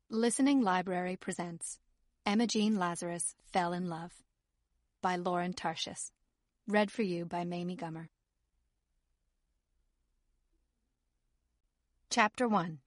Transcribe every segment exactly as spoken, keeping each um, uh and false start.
Listening Library presents Emma Jean Lazarus Fell in Love by Lauren Tarshis. Read for you by Mamie Gummer. Chapter one.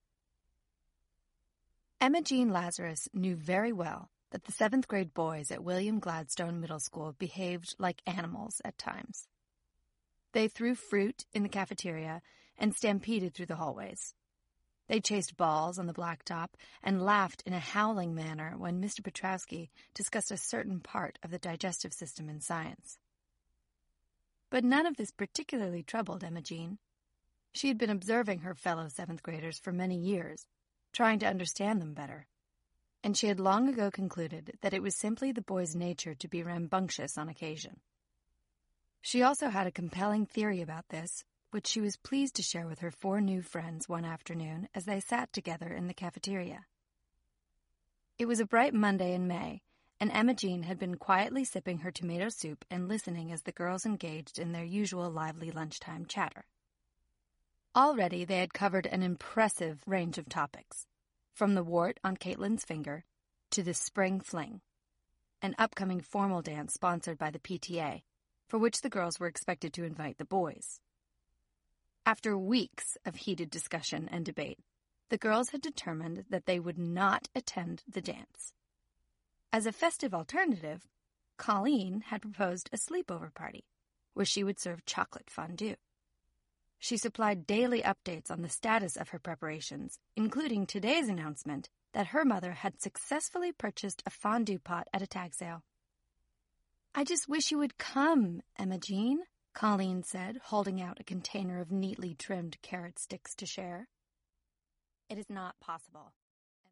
Emma Jean Lazarus knew very well that the seventh grade boys at William Gladstone Middle School behaved like animals at times. They threw fruit in the cafeteria and stampeded through the hallways. They chased balls on the blacktop and laughed in a howling manner when Mister Petrowski discussed a certain part of the digestive system in science. But none of this particularly troubled Emma Jean. She had been observing her fellow seventh graders for many years, trying to understand them better, and she had long ago concluded that it was simply the boys' nature to be rambunctious on occasion. She also had a compelling theory about this, which she was pleased to share with her four new friends one afternoon as they sat together in the cafeteria. It was a bright Monday in May, and Emma Jean had been quietly sipping her tomato soup and listening as the girls engaged in their usual lively lunchtime chatter. Already they had covered an impressive range of topics, from the wart on Caitlin's finger to the spring fling, an upcoming formal dance sponsored by the P T A, for which the girls were expected to invite the boys. After weeks of heated discussion and debate, the girls had determined that they would not attend the dance. As a festive alternative, Colleen had proposed a sleepover party, where she would serve chocolate fondue. She supplied daily updates on the status of her preparations, including today's announcement that her mother had successfully purchased a fondue pot at a tag sale. "I just wish you would come, Emma Jean," Colleen said, holding out a container of neatly trimmed carrot sticks to share. "It is not possible,"